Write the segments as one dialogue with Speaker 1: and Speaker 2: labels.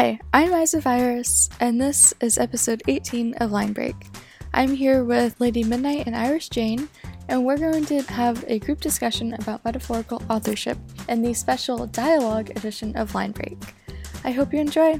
Speaker 1: Hi, I'm Isa Virus, and this is episode 18 of Line Break. I'm here with Lady Midnight and Iris Jane, and we're going to have a group discussion about metaphorical authorship in the special dialogue edition of Line Break. I hope you enjoy!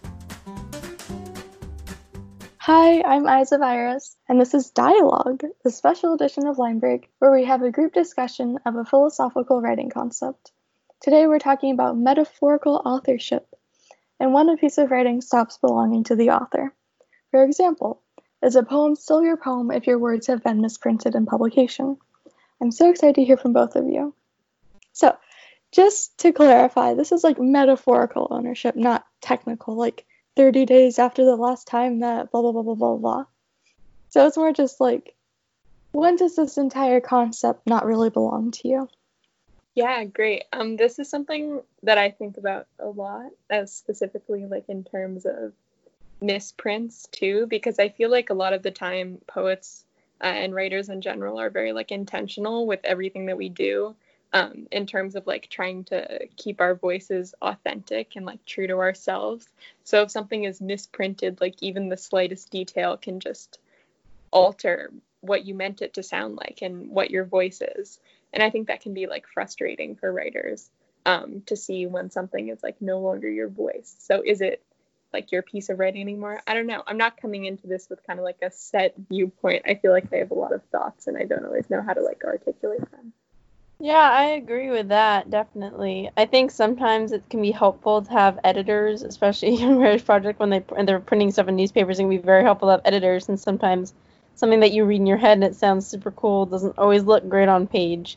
Speaker 1: Hi, I'm Isa Virus, and this is Dialogue, the special edition of Line Break, where we have a group discussion of a philosophical writing concept. Today we're talking about metaphorical authorship, and when a piece of writing stops belonging to the author. For example, is a poem still your poem if your words have been misprinted in publication? I'm so excited to hear from both of you. So, just to clarify, this is like metaphorical ownership, not technical, like 30 days after the last time that blah, blah, blah, blah, blah, blah. So it's more just like, when does this entire concept not really belong to you?
Speaker 2: Yeah, great. This is something that I think about a lot, as specifically like in terms of misprints too, because I feel like a lot of the time poets and writers in general are very like intentional with everything that we do, in terms of like trying to keep our voices authentic and like true to ourselves. So if something is misprinted, like even the slightest detail can just alter what you meant it to sound like and what your voice is. And I think that can be like frustrating for writers, to see when something is like no longer your voice. So is it like your piece of writing anymore? I don't know. I'm not coming into this with kind of like a set viewpoint. I feel like I have a lot of thoughts and I don't always know how to like articulate them.
Speaker 3: Yeah, I agree with that, definitely. I think sometimes it can be helpful to have editors, especially in Writers Project when they're printing stuff in newspapers. It can be very helpful to have editors, and sometimes something that you read in your head and it sounds super cool doesn't always look great on page,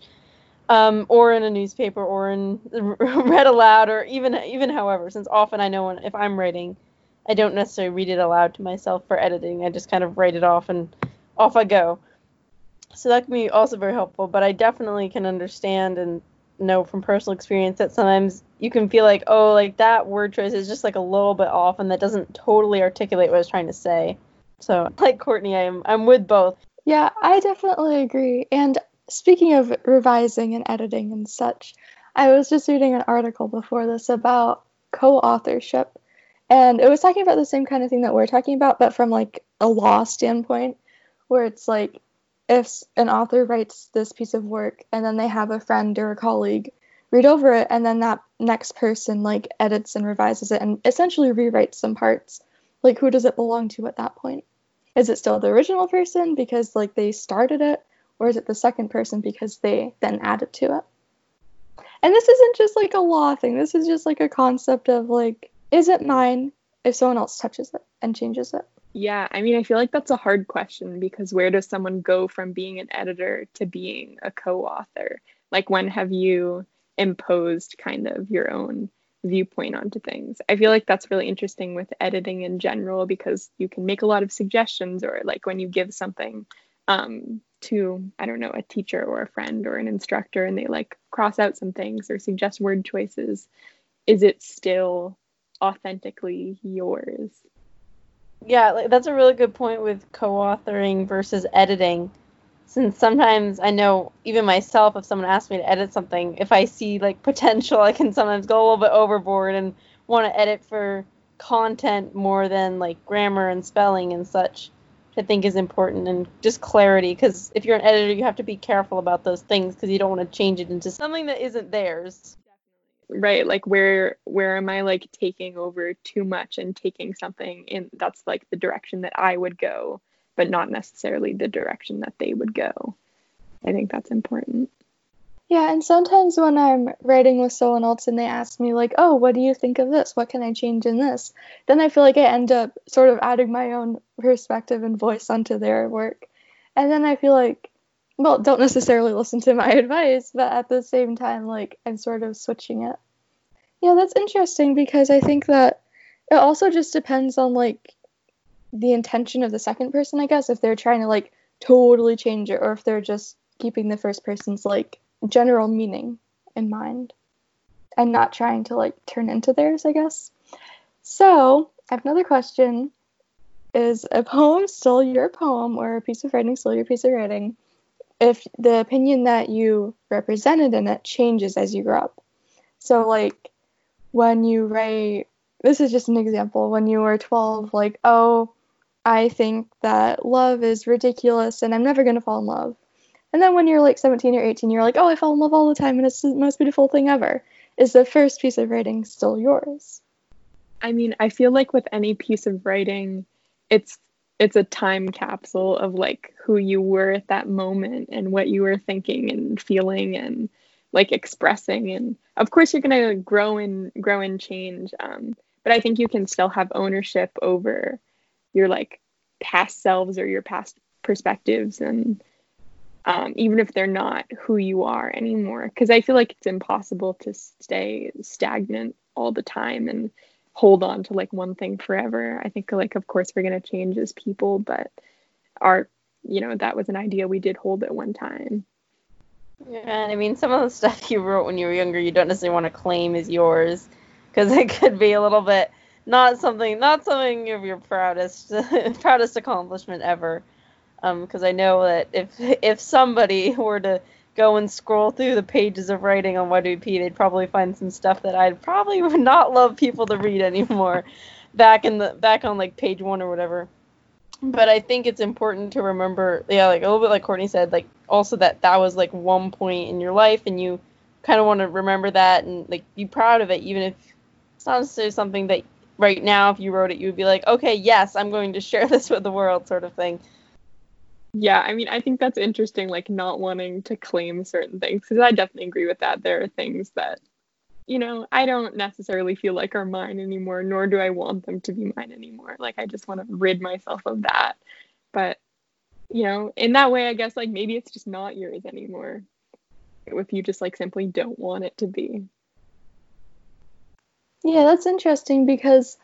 Speaker 3: or in a newspaper, or in read aloud, or even however. Since often I know if I'm writing, I don't necessarily read it aloud to myself for editing. I just kind of write it off and off I go. So that can be also very helpful, but I definitely can understand and know from personal experience that sometimes you can feel like, oh, like that word choice is just like a little bit off and that doesn't totally articulate what I was trying to say. So, like Courtney, I'm with both.
Speaker 1: Yeah, I definitely agree. And speaking of revising and editing and such, I was just reading an article before this about co-authorship. And it was talking about the same kind of thing that we're talking about, but from like a law standpoint, where it's like if an author writes this piece of work and then they have a friend or a colleague read over it, and then that next person like edits and revises it and essentially rewrites some parts, like who does it belong to at that point? Is it still the original person because like they started it, or is it the second person because they then added to it? And this isn't just like a law thing. This is just like a concept of like, is it mine if someone else touches it and changes it?
Speaker 2: Yeah, I mean, I feel like that's a hard question, because where does someone go from being an editor to being a co-author? Like, when have you imposed kind of your own viewpoint onto things? I feel like that's really interesting with editing in general, because you can make a lot of suggestions, or like when you give something to, I don't know, a teacher or a friend or an instructor, and they like cross out some things or suggest word choices, is it still authentically yours?
Speaker 3: Yeah, like, that's a really good point with co-authoring versus editing. Since sometimes I know, even myself, if someone asks me to edit something, if I see like potential, I can sometimes go a little bit overboard and want to edit for content more than like grammar and spelling and such, which I think is important, and just clarity. Because if you're an editor, you have to be careful about those things because you don't want to change it into something that isn't theirs.
Speaker 2: Right, like where am I like taking over too much and taking something in that's like the direction that I would go, but not necessarily the direction that they would go. I think that's important.
Speaker 1: Yeah, and sometimes when I'm writing with someone else and they ask me like, oh, what do you think of this? What can I change in this? Then I feel like I end up sort of adding my own perspective and voice onto their work. And then I feel like, well, don't necessarily listen to my advice, but at the same time, like, I'm sort of switching it. Yeah, that's interesting, because I think that it also just depends on like the intention of the second person, I guess, if they're trying to like totally change it, or if they're just keeping the first person's like general meaning in mind and not trying to like turn into theirs, I guess. So I have another question. Is a poem still your poem, or a piece of writing still your piece of writing, if the opinion that you represented in it changes as you grow up? So like when you write this is just an example, when you were 12, like, oh, I think that love is ridiculous and I'm never going to fall in love. And then when you're like 17 or 18, you're like, oh, I fall in love all the time and it's the most beautiful thing ever. Is the first piece of writing still yours?
Speaker 2: I mean, I feel like with any piece of writing, it's a time capsule of like who you were at that moment and what you were thinking and feeling and like expressing. And of course, you're gonna grow and change. But I think you can still have ownership over your like past selves or your past perspectives, and even if they're not who you are anymore, because I feel like it's impossible to stay stagnant all the time and hold on to like one thing forever. I think like of course we're going to change as people, but that was an idea we did hold at one time.
Speaker 3: Yeah, and I mean, some of the stuff you wrote when you were younger, you don't necessarily want to claim as yours, because it could be a little bit not something of your proudest accomplishment ever. Because I know that if somebody were to go and scroll through the pages of writing on YWP, they'd probably find some stuff that I'd probably would not love people to read anymore, back on like page 1 or whatever. But I think it's important to remember, yeah, like a little bit like Courtney said, like also that was like one point in your life, and you kind of want to remember that and like be proud of it, even if it's not necessarily something that right now, if you wrote it, you would be like, okay, yes, I'm going to share this with the world, sort of thing.
Speaker 2: Yeah, I mean, I think that's interesting, like not wanting to claim certain things, because I definitely agree with that. There are things that, I don't necessarily feel like are mine anymore, nor do I want them to be mine anymore. Like, I just want to rid myself of that. But, in that way, I guess, like, maybe it's just not yours anymore, if you just, like, simply don't want it to be.
Speaker 1: Yeah, that's interesting, because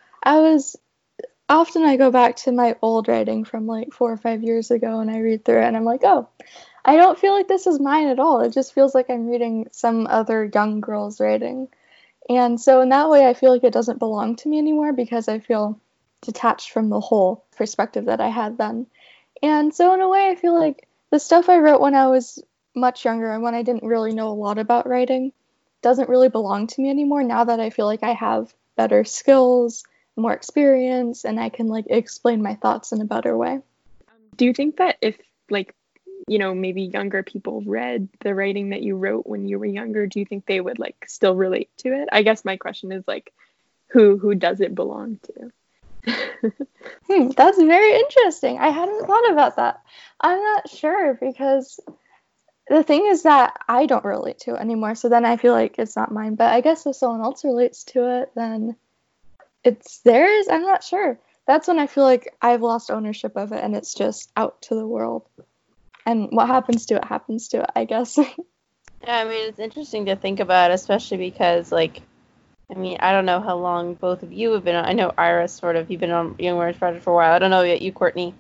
Speaker 1: often I go back to my old writing from like 4 or 5 years ago and I read through it and I'm like, oh, I don't feel like this is mine at all. It just feels like I'm reading some other young girl's writing. And so in that way, I feel like it doesn't belong to me anymore, because I feel detached from the whole perspective that I had then. And so in a way, I feel like the stuff I wrote when I was much younger and when I didn't really know a lot about writing doesn't really belong to me anymore, now that I feel like I have better skills, more experience, and I can like explain my thoughts in a better way.
Speaker 2: Do you think that if like, maybe younger people read the writing that you wrote when you were younger, do you think they would like still relate to it? I guess my question is like, who does it belong to?
Speaker 1: That's very interesting. I hadn't thought about that. I'm not sure, because the thing is that I don't relate to it anymore, so then I feel like it's not mine. But I guess if someone else relates to it, then it's theirs. I'm not sure. That's when I feel like I've lost ownership of it and it's just out to the world. And what happens to it, I guess.
Speaker 3: Yeah, I mean, it's interesting to think about, especially because, like, I mean, I don't know how long both of you have been on. I know Iris, sort of, you've been on Young Writers Project for a while. I don't know yet you, Courtney.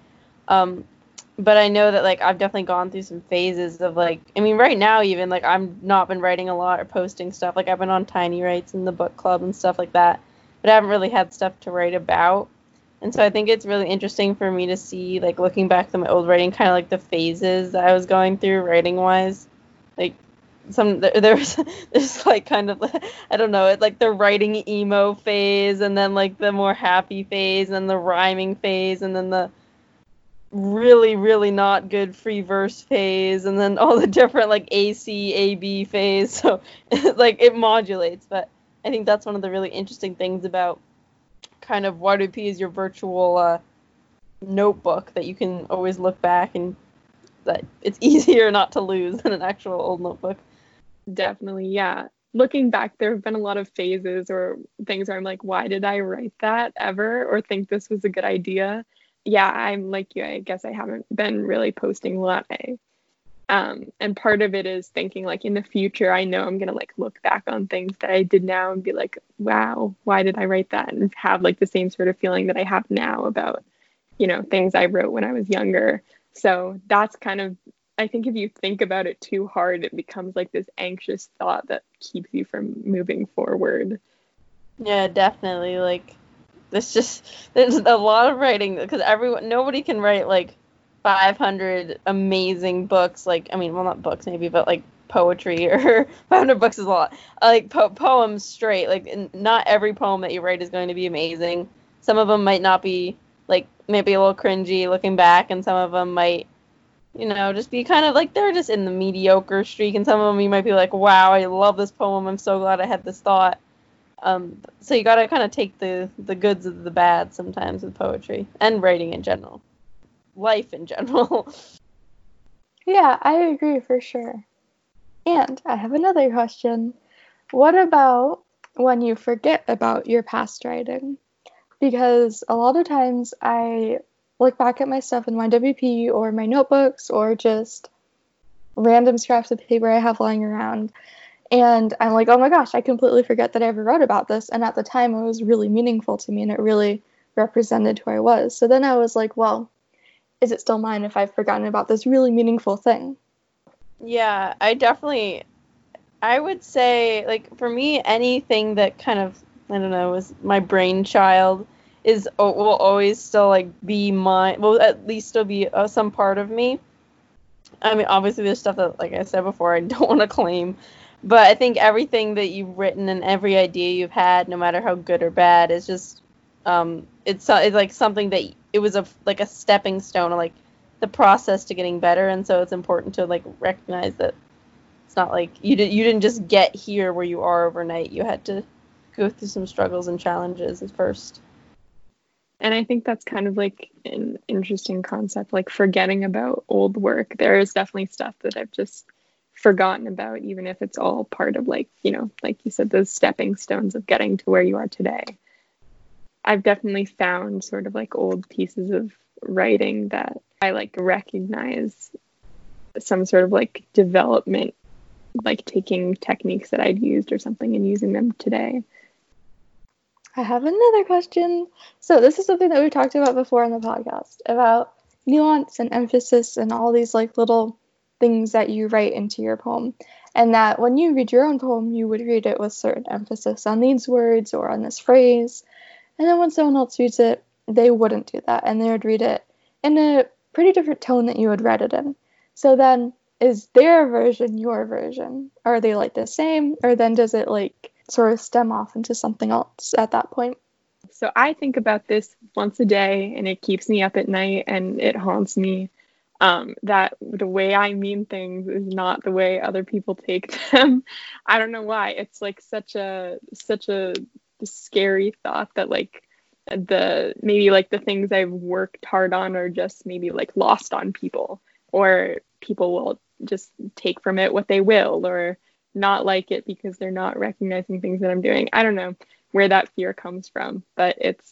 Speaker 3: But I know that, like, I've definitely gone through some phases of, like, I mean, right now even, like, I've not been writing a lot or posting stuff. Like, I've been on Tiny Writes and the book club and stuff like that. But I haven't really had stuff to write about. And so I think it's really interesting for me to see, like, looking back at my old writing, kind of like the phases that I was going through writing-wise. Like, there's like kind of, I don't know, it's like the writing emo phase, and then like the more happy phase, and then the rhyming phase, and then the really, really not good free verse phase, and then all the different like AC, AB phase. So like it modulates, but I think that's one of the really interesting things about kind of YWP is your virtual notebook that you can always look back, and that it's easier not to lose than an actual old notebook.
Speaker 2: Definitely, yeah. Looking back, there have been a lot of phases or things where I'm like, why did I write that ever, or think this was a good idea? Yeah, I'm like you. I guess I haven't been really posting a lot. And part of it is thinking like in the future, I know I'm gonna like look back on things that I did now and be like, wow, why did I write that? And have like the same sort of feeling that I have now about, things I wrote when I was younger. So that's kind of, I think if you think about it too hard, it becomes like this anxious thought that keeps you from moving forward.
Speaker 3: Yeah, definitely. Like, there's a lot of writing, because nobody can write like 500 amazing books. Like, I mean, well, not books maybe, but like poetry, or 500 books is a lot. I like poems straight. Like, not every poem that you write is going to be amazing. Some of them might not be, like, maybe a little cringy looking back, and some of them might, just be kind of like they're just in the mediocre streak, and some of them you might be like, wow, I love this poem. I'm so glad I had this thought. So you gotta kind of take the goods of the bad sometimes with poetry and writing in general. Life in general.
Speaker 1: Yeah, I agree for sure. And I have another question. What about when you forget about your past writing? Because a lot of times I look back at my stuff in my WP or my notebooks or just random scraps of paper I have lying around, and I'm like, oh my gosh, I completely forget that I ever wrote about this. And at the time, it was really meaningful to me and it really represented who I was. So then I was like, well, is it still mine if I've forgotten about this really meaningful thing?
Speaker 3: Yeah, I would say, like, for me, anything that kind of, I don't know, is my brainchild will always still, like, be mine, will at least still be some part of me. I mean, obviously there's stuff that, like I said before, I don't want to claim, but I think everything that you've written and every idea you've had, no matter how good or bad, is just, it's like something that it was like a stepping stone, or like the process to getting better, and so it's important to, like, recognize that it's not like you didn't just get here where you are overnight. You had to go through some struggles and challenges at first.
Speaker 2: And I think that's kind of like an interesting concept, like forgetting about old work. There is definitely stuff that I've just forgotten about, even if it's all part of, like, like you said, those stepping stones of getting to where you are today. I've definitely found sort of like old pieces of writing that I like recognize some sort of like development, like taking techniques that I'd used or something and using them today.
Speaker 1: I have another question. So this is something that we talked about before on the podcast, about nuance and emphasis and all these like little things that you write into your poem. And that when you read your own poem, you would read it with certain emphasis on these words or on this phrase. And then when someone else reads it, they wouldn't do that. And they would read it in a pretty different tone that you had read it in. So then, is their version your version? Are they like the same? Or then does it like sort of stem off into something else at that point?
Speaker 2: So I think about this once a day, and it keeps me up at night, and it haunts me, that the way I mean things is not the way other people take them. I don't know why. It's like such a scary thought that like maybe like the things I've worked hard on are just maybe like lost on people, or people will just take from it what they will, or not like it because they're not recognizing things that I'm doing. I don't know where that fear comes from, but it's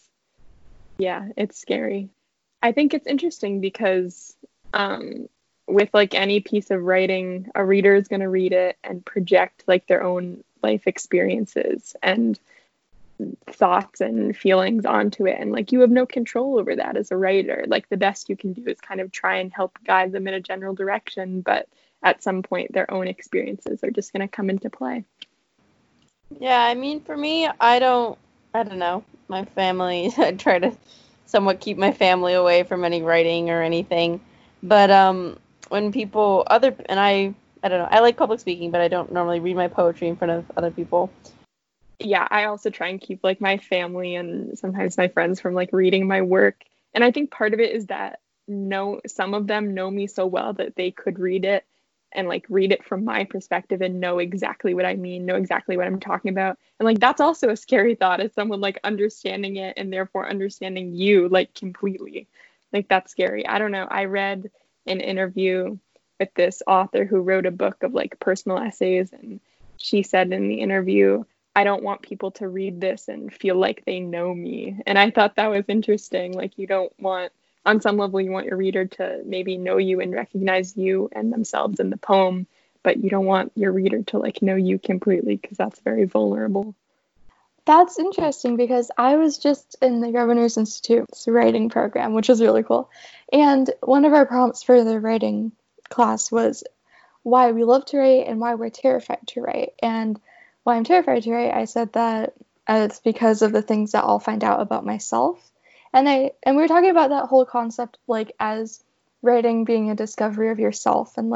Speaker 2: scary. I think it's interesting because with like any piece of writing, a reader is going to read it and project like their own life experiences and thoughts and feelings onto it, and like you have no control over that as a writer. Like the best you can do is kind of try and help guide them in a general direction, but at some point their own experiences are just going to come into play.
Speaker 3: Yeah, I mean, for me, I don't know, my family, I try to somewhat keep my family away from any writing or anything, but when people I don't know, I like public speaking, but I don't normally read my poetry in front of other people.
Speaker 2: Yeah, I also try and keep like my family and sometimes my friends from like reading my work. And I think part of it is that some of them know me so well that they could read it and like read it from my perspective and know exactly what I mean, know exactly what I'm talking about. And like that's also a scary thought, is someone like understanding it and therefore understanding you like completely. Like that's scary. I don't know. I read an interview with this author who wrote a book of like personal essays, and she said in the interview, I don't want people to read this and feel like they know me. And I thought that was interesting. Like you don't want, on some level, you want your reader to maybe know you and recognize you and themselves in the poem, but you don't want your reader to like know you completely, because that's very vulnerable.
Speaker 1: That's interesting, because I was just in the Governor's Institute's writing program, which was really cool. And one of our prompts for the writing class was why we love to write and why we're terrified to write. And why I'm terrified to write, I said that it's because of the things that I'll find out about myself. And we were talking about that whole concept, like, as writing being a discovery of yourself, and like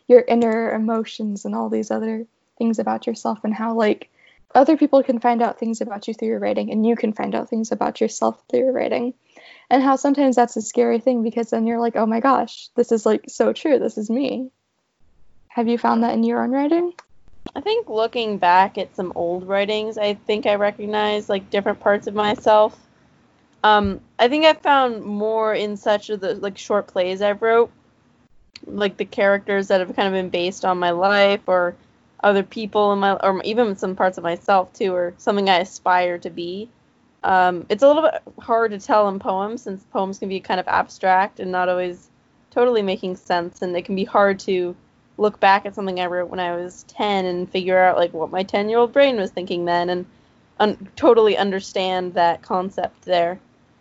Speaker 1: your inner emotions and all these other things about yourself, and how like other people can find out things about you through your writing, and you can find out things about yourself through your writing. And how sometimes that's a scary thing, because then you're like, oh my gosh, this is like so true. This is me. Have you found that in your own writing?
Speaker 3: I think looking back at some old writings, I think I recognize like different parts of myself. I think I found more in such of the like short plays I wrote, like the characters that have kind of been based on my life or other people in my, or even some parts of myself too, or something I aspire to be. It's a little bit hard to tell in poems, since poems can be kind of abstract and not always totally making sense, and it can be hard to look back at something I wrote when I was 10 and figure out like what my 10-year-old brain was thinking then, and totally understand that concept there.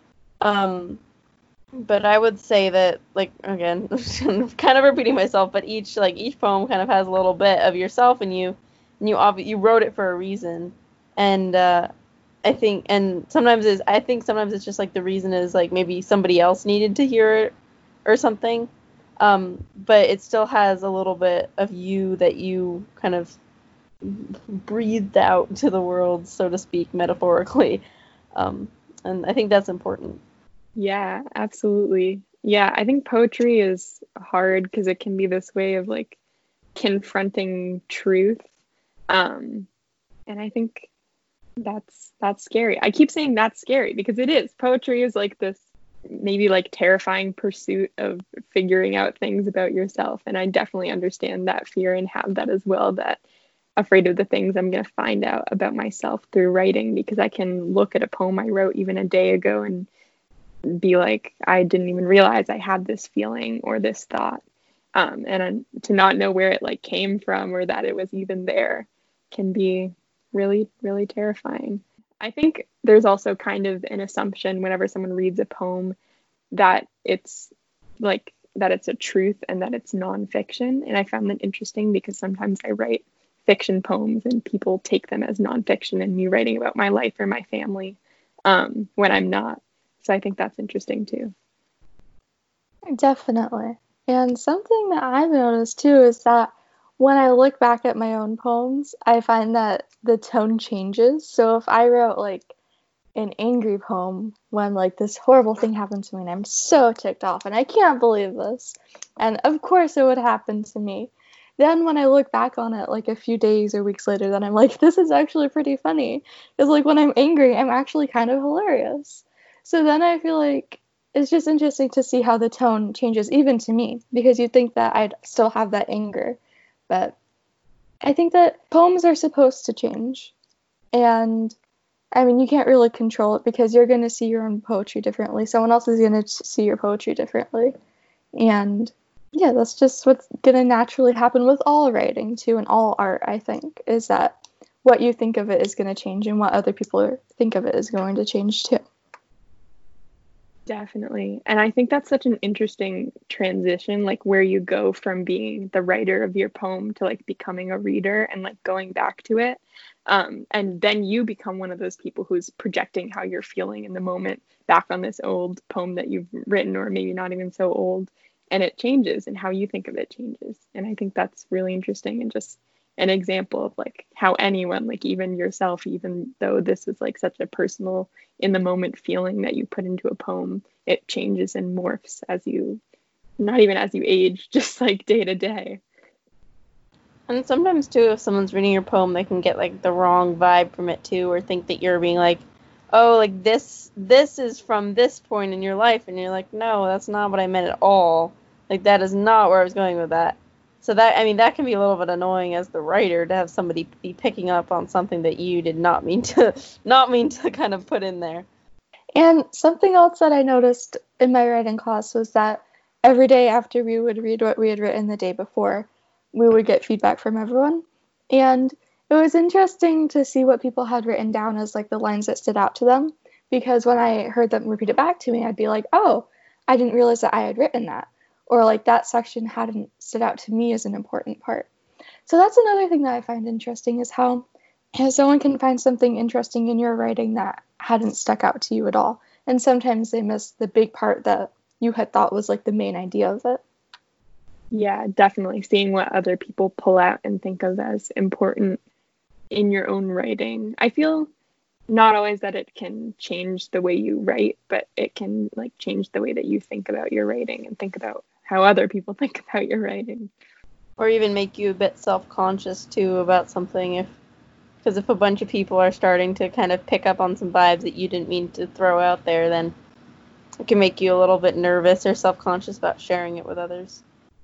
Speaker 3: But I would say that, like, again, kind of repeating myself, but each poem kind of has a little bit of yourself in you, and you wrote it for a reason. And I think sometimes it's just like the reason is like maybe somebody else needed to hear it or something. But it still has a little bit of you that you kind of breathed out to the world, so to speak, metaphorically. And I think that's important.
Speaker 2: Yeah, absolutely. Yeah, I think poetry is hard because it can be this way of like confronting truth. And I think that's scary. I keep saying that's scary because it is. Poetry is like this maybe like terrifying pursuit of figuring out things about yourself. And I definitely understand that fear and have that as well, that afraid of the things I'm going to find out about myself through writing, because I can look at a poem I wrote even a day ago and be like, I didn't even realize I had this feeling or this thought. And to not know where it like came from or that it was even there can be really, really terrifying. I think there's also kind of an assumption whenever someone reads a poem that it's a truth and that it's nonfiction. And I found that interesting because sometimes I write fiction poems and people take them as nonfiction and me writing about my life or my family when I'm not. So I think that's interesting too.
Speaker 1: Definitely. And something that I've noticed too is that when I look back at my own poems, I find that the tone changes. So if I wrote like an angry poem when like this horrible thing happened to me and I'm so ticked off and I can't believe this, and of course it would happen to me, then when I look back on it like a few days or weeks later, then I'm like, this is actually pretty funny. Because like when I'm angry, I'm actually kind of hilarious. So then I feel like it's just interesting to see how the tone changes, even to me, because you'd think that I'd still have that anger. But I think that poems are supposed to change. And I mean, you can't really control it because you're going to see your own poetry differently. Someone else is going to see your poetry differently. And yeah, that's just what's going to naturally happen with all writing too, and all art, I think, is that what you think of it is going to change and what other people think of it is going to change too.
Speaker 2: Definitely. And I think that's such an interesting transition, like where you go from being the writer of your poem to like becoming a reader and like going back to it. And then you become one of those people who's projecting how you're feeling in the moment back on this old poem that you've written, or maybe not even so old. And it changes, and how you think of it changes. And I think that's really interesting, and just an example of like how anyone, like even yourself, even though this is like such a personal in the moment feeling that you put into a poem, it changes and morphs as you, not even as you age, just like day to day.
Speaker 3: And sometimes too, if someone's reading your poem, they can get like the wrong vibe from it too, or think that you're being like, oh, like this is from this point in your life, and you're like, no, that's not what I meant at all. Like that is not where I was going with that. So that, I mean, that can be a little bit annoying as the writer to have somebody be picking up on something that you did not mean to kind of put in there.
Speaker 1: And something else that I noticed in my writing class was that every day after we would read what we had written the day before, we would get feedback from everyone. And it was interesting to see what people had written down as like the lines that stood out to them, because when I heard them repeat it back to me, I'd be like, oh, I didn't realize that I had written that. Or like that section hadn't stood out to me as an important part. So that's another thing that I find interesting, is how someone can find something interesting in your writing that hadn't stuck out to you at all. And sometimes they miss the big part that you had thought was like the main idea of it.
Speaker 2: Yeah, definitely seeing what other people pull out and think of as important in your own writing. I feel not always that it can change the way you write, but it can like change the way that you think about your writing and think about how other people think about your writing.
Speaker 3: Or even make you a bit self-conscious too about something, because if a bunch of people are starting to kind of pick up on some vibes that you didn't mean to throw out there, then it can make you a little bit nervous or self-conscious about sharing it with others.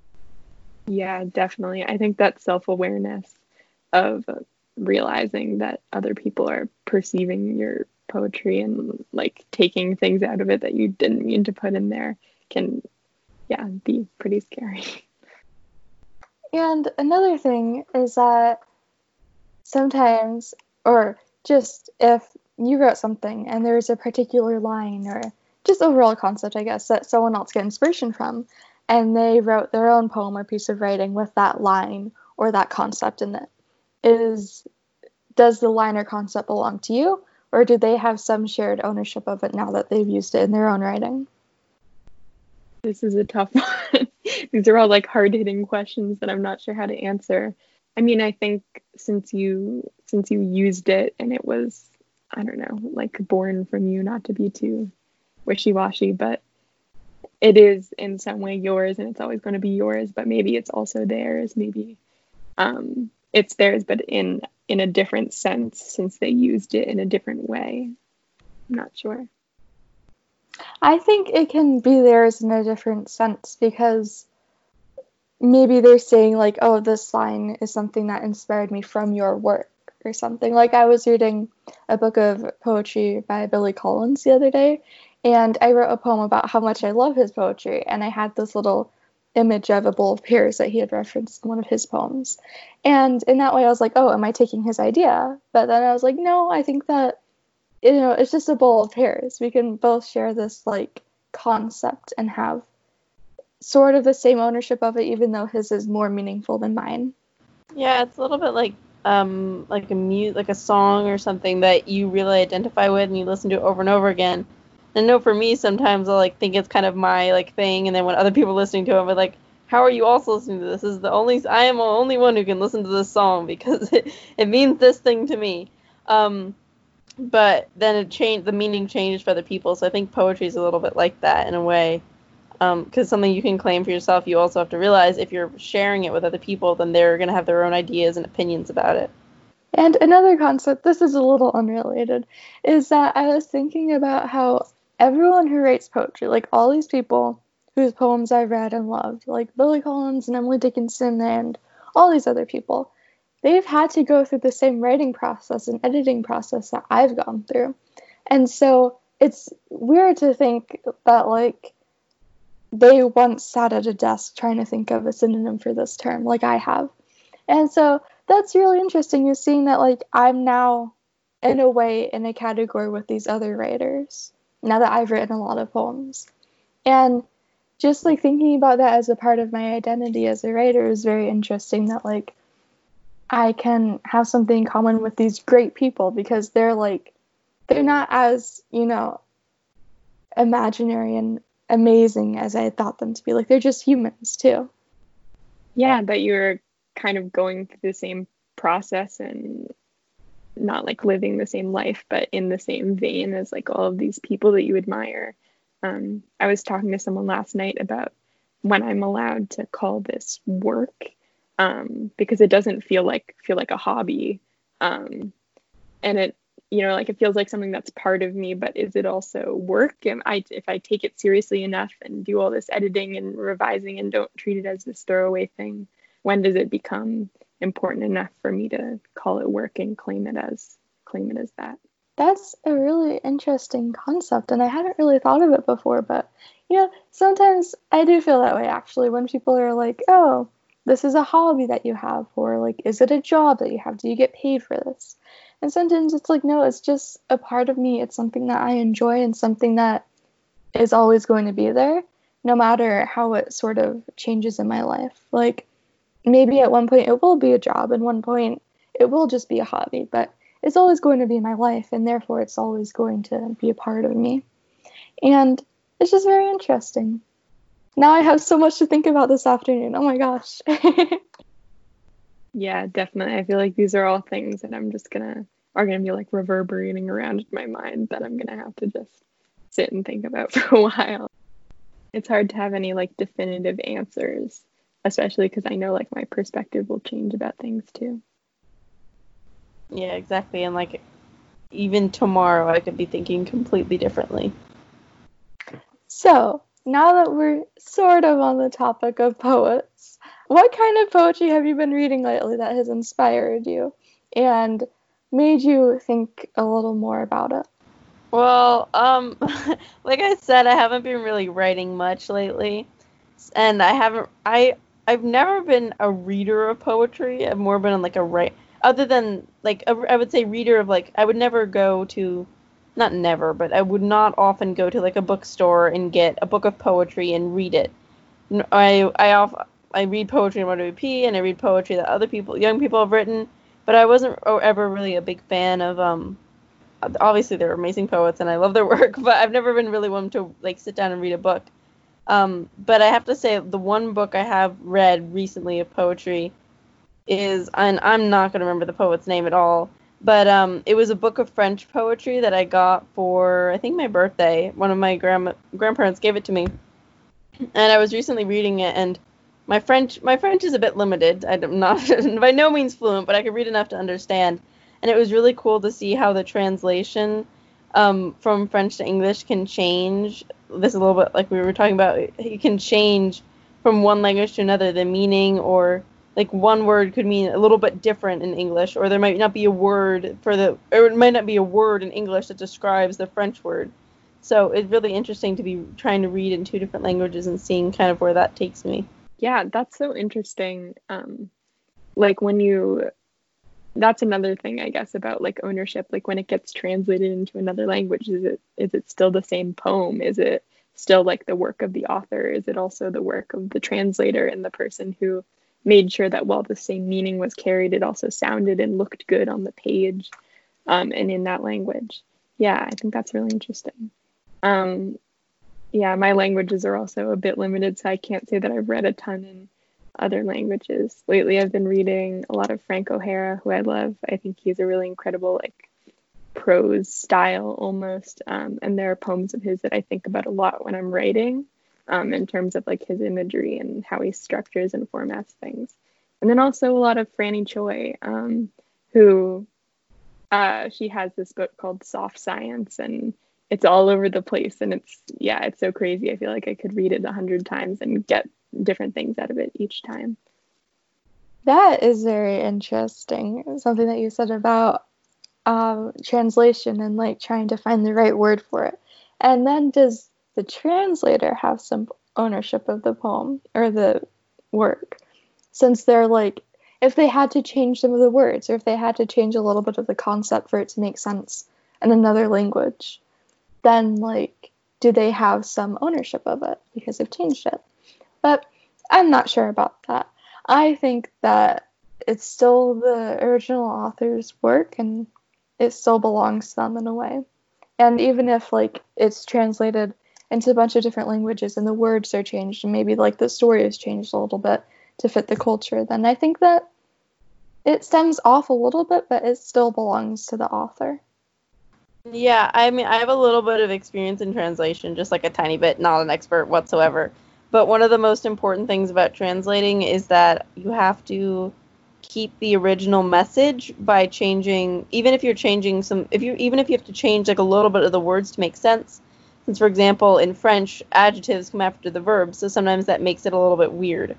Speaker 2: Yeah, definitely. I think that self-awareness of realizing that other people are perceiving your poetry and like taking things out of it that you didn't mean to put in there can, yeah, be pretty scary.
Speaker 1: And another thing is that sometimes, or just if you wrote something and there's a particular line or just overall concept, I guess, that someone else get inspiration from, and they wrote their own poem or piece of writing with that line or that concept in it, does the line or concept belong to you, or do they have some shared ownership of it now that they've used it in their own writing?
Speaker 2: This is a tough one. These are all like hard-hitting questions that I'm not sure how to answer. I mean, I think since you used it and it was, I don't know, like born from you, not to be too wishy-washy, but it is in some way yours and it's always going to be yours, but maybe it's also theirs. Maybe it's theirs, but in a different sense since they used it in a different way. I'm not sure.
Speaker 1: I think it can be theirs in a different sense because maybe they're saying like, oh, this line is something that inspired me from your work or something. Like I was reading a book of poetry by Billy Collins the other day, and I wrote a poem about how much I love his poetry, and I had this little image of a bowl of pears that he had referenced in one of his poems. And in that way I was like, oh, am I taking his idea? But then I was like, no, I think that it's just a bowl of pears. We can both share this like concept and have sort of the same ownership of it, even though his is more meaningful than mine.
Speaker 3: Yeah, it's a little bit like a song or something that you really identify with and you listen to it over and over again. And I know for me sometimes I like think it's kind of my like thing, and then when other people are listening to it, I'm like, how are you also listening to this? I am the only one who can listen to this song because it means this thing to me. But then the meaning changed for other people. So I think poetry is a little bit like that in a way. Because something you can claim for yourself, you also have to realize if you're sharing it with other people, then they're going to have their own ideas and opinions about it.
Speaker 1: And another concept, this is a little unrelated, is that I was thinking about how everyone who writes poetry, like all these people whose poems I've read and loved, like Billy Collins and Emily Dickinson and all these other people, they've had to go through the same writing process and editing process that I've gone through. And so it's weird to think that, like, they once sat at a desk trying to think of a synonym for this term, like I have. And so that's really interesting, is seeing that, like, I'm now, in a way, in a category with these other writers, now that I've written a lot of poems. And just, like, thinking about that as a part of my identity as a writer is very interesting, that, like, I can have something in common with these great people because they're, like, they're not as, imaginary and amazing as I thought them to be. Like, they're just humans, too.
Speaker 2: Yeah, that you're kind of going through the same process and not like living the same life, but in the same vein as like all of these people that you admire. I was talking to someone last night about when I'm allowed to call this work, because it doesn't feel like a hobby, and it like it feels like something that's part of me, but is it also work? And if I take it seriously enough and do all this editing and revising and don't treat it as this throwaway thing, when does it become important enough for me to call it work and claim it as that?
Speaker 1: That's a really interesting concept, and I hadn't really thought of it before, but sometimes I do feel that way actually when people are like, oh, this is a hobby that you have, or like, is it a job that you have? Do you get paid for this? And sometimes it's like, no, it's just a part of me. It's something that I enjoy and something that is always going to be there, no matter how it sort of changes in my life. Like, maybe at one point it will be a job, and one point it will just be a hobby, but it's always going to be my life, and therefore it's always going to be a part of me. And it's just very interesting. Now I have so much to think about this afternoon. Oh my gosh.
Speaker 2: Yeah, definitely. I feel like these are all things that are gonna be like reverberating around in my mind that I'm gonna have to just sit and think about for a while. It's hard to have any like definitive answers, especially because I know like my perspective will change about things too.
Speaker 3: Yeah, exactly. And like even tomorrow I could be thinking completely differently.
Speaker 1: So, now that we're sort of on the topic of poets, what kind of poetry have you been reading lately that has inspired you and made you think a little more about it?
Speaker 3: Well, like I said, I haven't been really writing much lately, and I've never been a reader of poetry. I've more been like a write, other than like I would say reader of like I would never go to, not never, but I would not often go to like a bookstore and get a book of poetry and read it. I read poetry in YWP and I read poetry that other people, young people have written, but I wasn't ever really a big fan of obviously they're amazing poets and I love their work, but I've never been really one to like sit down and read a book. But I have to say the one book I have read recently of poetry is, and I'm not going to remember the poet's name at all, but it was a book of French poetry that I got for I think my birthday. One of my grandparents gave it to me, and I was recently reading it, and my French is a bit limited. I'm not by no means fluent, but I could read enough to understand. And it was really cool to see how the translation from French to English can change. This is a little bit like we were talking about. It can change from one language to another. The meaning, or like one word could mean a little bit different in English, or there might not be a word or it might not be a word in English that describes the French word. So it's really interesting to be trying to read in two different languages and seeing kind of where that takes me.
Speaker 2: Yeah, that's so interesting. Like when you that's another thing I guess about like ownership. Like when it gets translated into another language, is it still the same poem? Is it still like the work of the author? Is it also the work of the translator and the person who made sure that while the same meaning was carried, it also sounded and looked good on the page, and in that language? Yeah, I think that's really interesting. Um, yeah, my languages are also a bit limited, so I can't say that I've read a ton in other languages. Lately, I've been reading a lot of Frank O'Hara, who I love. I think he's a really incredible, like, prose style almost. And there are poems of his that I think about a lot when I'm writing, in terms of like his imagery and how he structures and formats things. And then also a lot of Franny Choi, who she has this book called Soft Science, and it's all over the place. And it's so crazy. I feel like I could read it 100 times and get different things out of it each time.
Speaker 1: That is very interesting. Something that you said about translation and like trying to find the right word for it. And then does the translator have some ownership of the poem or the work? Since they're like, if they had to change some of the words or if they had to change a little bit of the concept for it to make sense in another language, then like, do they have some ownership of it because they've changed it? But I'm not sure about that. I think that it's still the original author's work and it still belongs to them in a way. And even if like it's translated into a bunch of different languages and the words are changed and maybe like the story has changed a little bit to fit the culture, then I think that it stems off a little bit, but it still belongs to the author.
Speaker 3: Yeah, I mean, I have a little bit of experience in translation, just like a tiny bit, not an expert whatsoever. But one of the most important things about translating is that you have to keep the original message by changing, even if you're changing even if you have to change like a little bit of the words to make sense. Since, for example, in French, adjectives come after the verbs, so sometimes that makes it a little bit weird.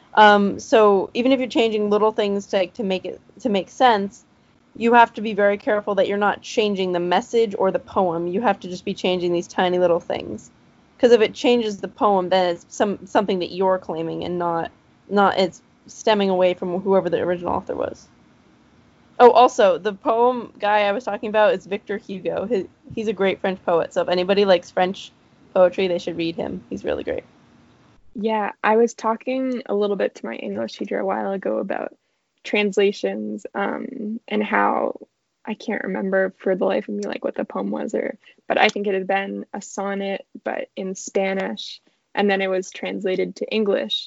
Speaker 3: So even if you're changing little things to make sense, you have to be very careful that you're not changing the message or the poem. You have to just be changing these tiny little things. Because if it changes the poem, then it's something that you're claiming and not it's stemming away from whoever the original author was. Oh, also, the poem guy I was talking about is Victor Hugo. He's a great French poet, so if anybody likes French poetry, they should read him. He's really great.
Speaker 2: Yeah, I was talking a little bit to my English teacher a while ago about translations, and how I can't remember for the life of me like what the poem was, but I think it had been a sonnet, but in Spanish, and then it was translated to English.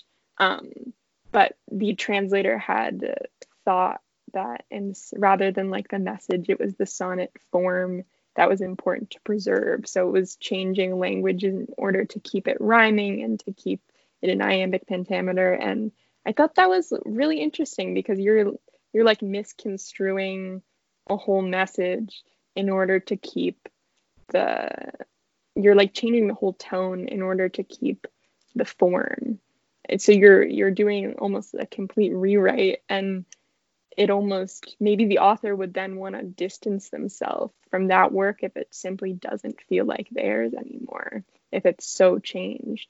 Speaker 2: But the translator had thought that, and rather than like the message, it was the sonnet form that was important to preserve. So it was changing language in order to keep it rhyming and to keep it in iambic pentameter. And I thought that was really interesting because you're like misconstruing a whole message in order to keep you're like changing the whole tone in order to keep the form. And so you're doing almost a complete rewrite, and it almost, maybe the author would then want to distance themselves from that work if it simply doesn't feel like theirs anymore, if it's so changed.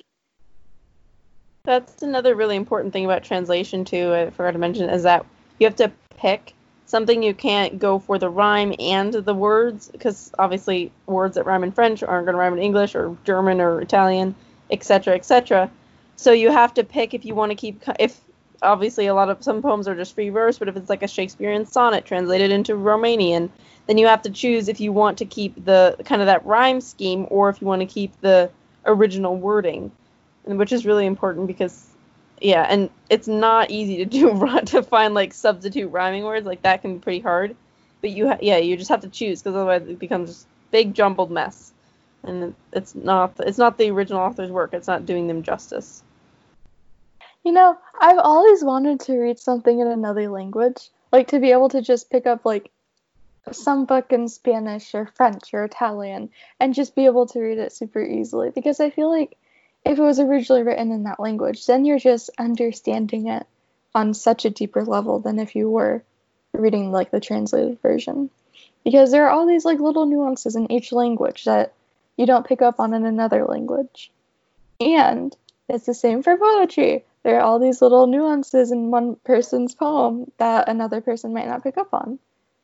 Speaker 3: That's another really important thing about translation too, I forgot to mention, is that you have to pick something. You can't go for the rhyme and the words, because obviously words that rhyme in French aren't going to rhyme in English or German or Italian, etc., etc. So you have to pick if you want to keep, if obviously some poems are just free verse, but if it's like a Shakespearean sonnet translated into Romanian, then you have to choose if you want to keep the kind of that rhyme scheme or if you want to keep the original wording, which is really important because, yeah, and it's not easy to do to find like substitute rhyming words. Like that can be pretty hard, but you just have to choose, because otherwise it becomes a big jumbled mess, and it's not the original author's work. It's not doing them justice.
Speaker 1: You know, I've always wanted to read something in another language, like to be able to just pick up like some book in Spanish or French or Italian and just be able to read it super easily, because I feel like if it was originally written in that language, then you're just understanding it on such a deeper level than if you were reading like the translated version, because there are all these like little nuances in each language that you don't pick up on in another language. And it's the same for poetry. There are all these little nuances in one person's poem that another person might not pick up on.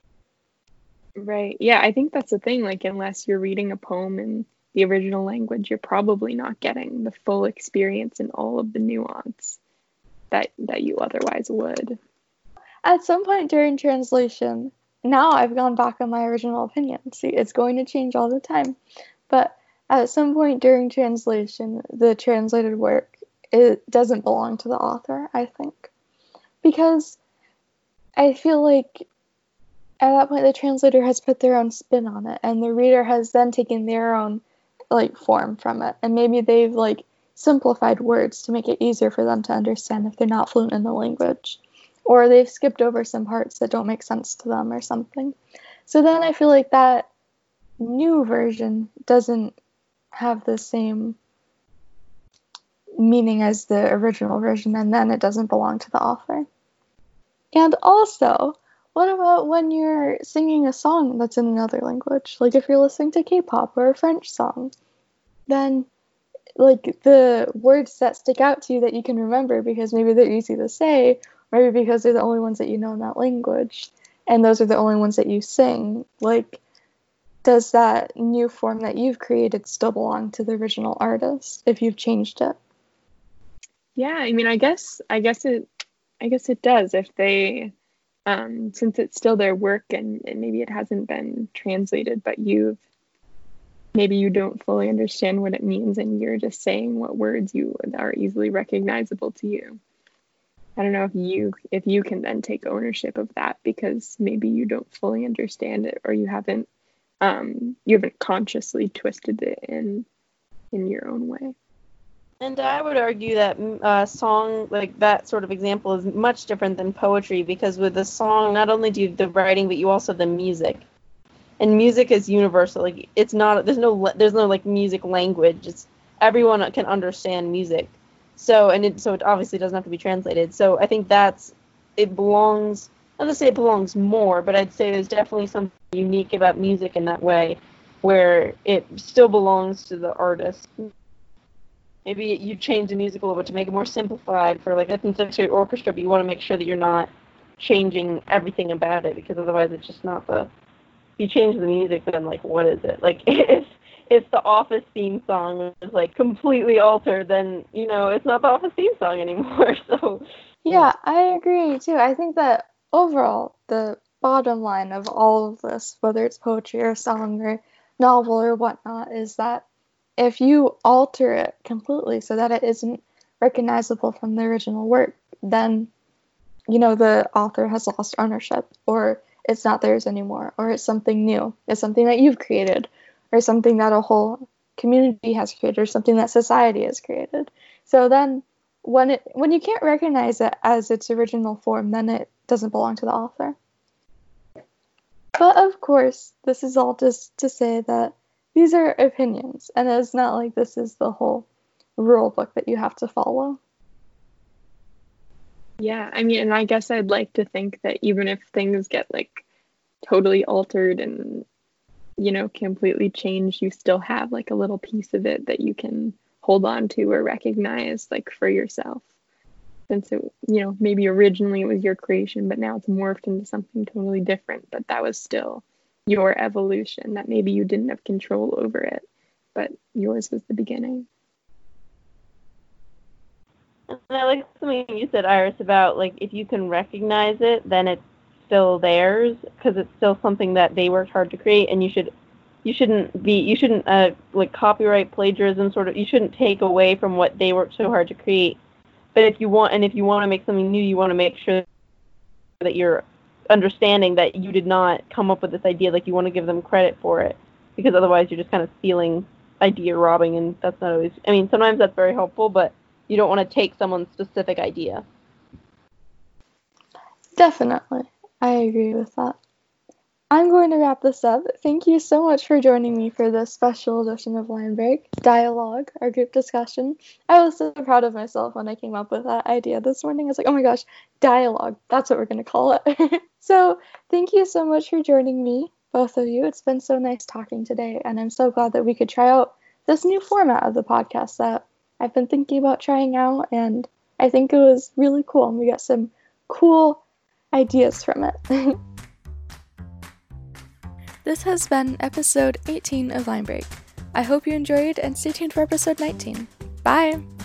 Speaker 2: Right. Yeah, I think that's the thing. Like, unless you're reading a poem in the original language, you're probably not getting the full experience and all of the nuance that you otherwise would.
Speaker 1: At some point during translation, now I've gone back on my original opinion. See, it's going to change all the time. But at some point during translation, the translated work, it doesn't belong to the author, I think. Because I feel like at that point the translator has put their own spin on it, and the reader has then taken their own like form from it. And maybe they've like simplified words to make it easier for them to understand if they're not fluent in the language. Or they've skipped over some parts that don't make sense to them or something. So then I feel like that new version doesn't have the same meaning as the original version, and then it doesn't belong to the author. And also, what about when you're singing a song that's in another language? Like if you're listening to K-pop or a French song, then like the words that stick out to you that you can remember because maybe they're easy to say, maybe because they're the only ones that you know in that language, and those are the only ones that you sing, like, does that new form that you've created still belong to the original artist if you've changed it?
Speaker 2: Yeah, I mean, I guess it does if they, since it's still their work and maybe it hasn't been translated, but maybe you don't fully understand what it means and you're just saying what words you are easily recognizable to you. I don't know if you can then take ownership of that because maybe you don't fully understand it, or you haven't consciously twisted it in your own way.
Speaker 3: And I would argue that song, like that sort of example, is much different than poetry, because with the song, not only do you have the writing, but you also have the music. And music is universal. Like it's not, there's no like music language. It's everyone can understand music. So it obviously doesn't have to be translated. So I think it belongs. Not to say it belongs more, but I'd say there's definitely something unique about music in that way, where it still belongs to the artist. Maybe you change the music a little bit to make it more simplified for like a concerto orchestra, but you want to make sure that you're not changing everything about it, because otherwise it's just not the. If you change the music, then like what is it? Like if the Office theme song was like completely altered, then it's not the Office theme song anymore. So
Speaker 1: yeah, I agree too. I think that overall the bottom line of all of this, whether it's poetry or song or novel or whatnot, is that if you alter it completely so that it isn't recognizable from the original work, then, the author has lost ownership, or it's not theirs anymore, or it's something new. It's something that you've created, or something that a whole community has created, or something that society has created. So then when you can't recognize it as its original form, then it doesn't belong to the author. But of course, this is all just to say that these are opinions, and it's not like this is the whole rule book that you have to follow.
Speaker 2: Yeah, I mean, and I guess I'd like to think that even if things get like totally altered and, completely changed, you still have like a little piece of it that you can hold on to or recognize like for yourself. Since it, maybe originally it was your creation, but now it's morphed into something totally different, but that was still your evolution, that maybe you didn't have control over it, but yours was the beginning.
Speaker 3: And I like something you said, Iris, about like if you can recognize it, then it's still theirs because it's still something that they worked hard to create, and you shouldn't like copyright plagiarism sort of. You shouldn't take away from what they worked so hard to create. But if you want to make something new, you want to make sure that you're understanding that you did not come up with this idea. Like you want to give them credit for it, because otherwise you're just kind of stealing, idea robbing, and that's not always. I mean, sometimes that's very helpful, but you don't want to take someone's specific idea.
Speaker 1: Definitely. I agree with that. I'm going to wrap this up. Thank you so much for joining me for this special edition of Line Break Dialogue, our group discussion. I was so proud of myself when I came up with that idea this morning. I was like, oh my gosh, dialogue. That's what we're going to call it. So thank you so much for joining me, both of you. It's been so nice talking today, and I'm so glad that we could try out this new format of the podcast that I've been thinking about trying out, and I think it was really cool, and we got some cool ideas from it. This has been episode 18 of Line Break. I hope you enjoyed, and stay tuned for episode 19. Bye!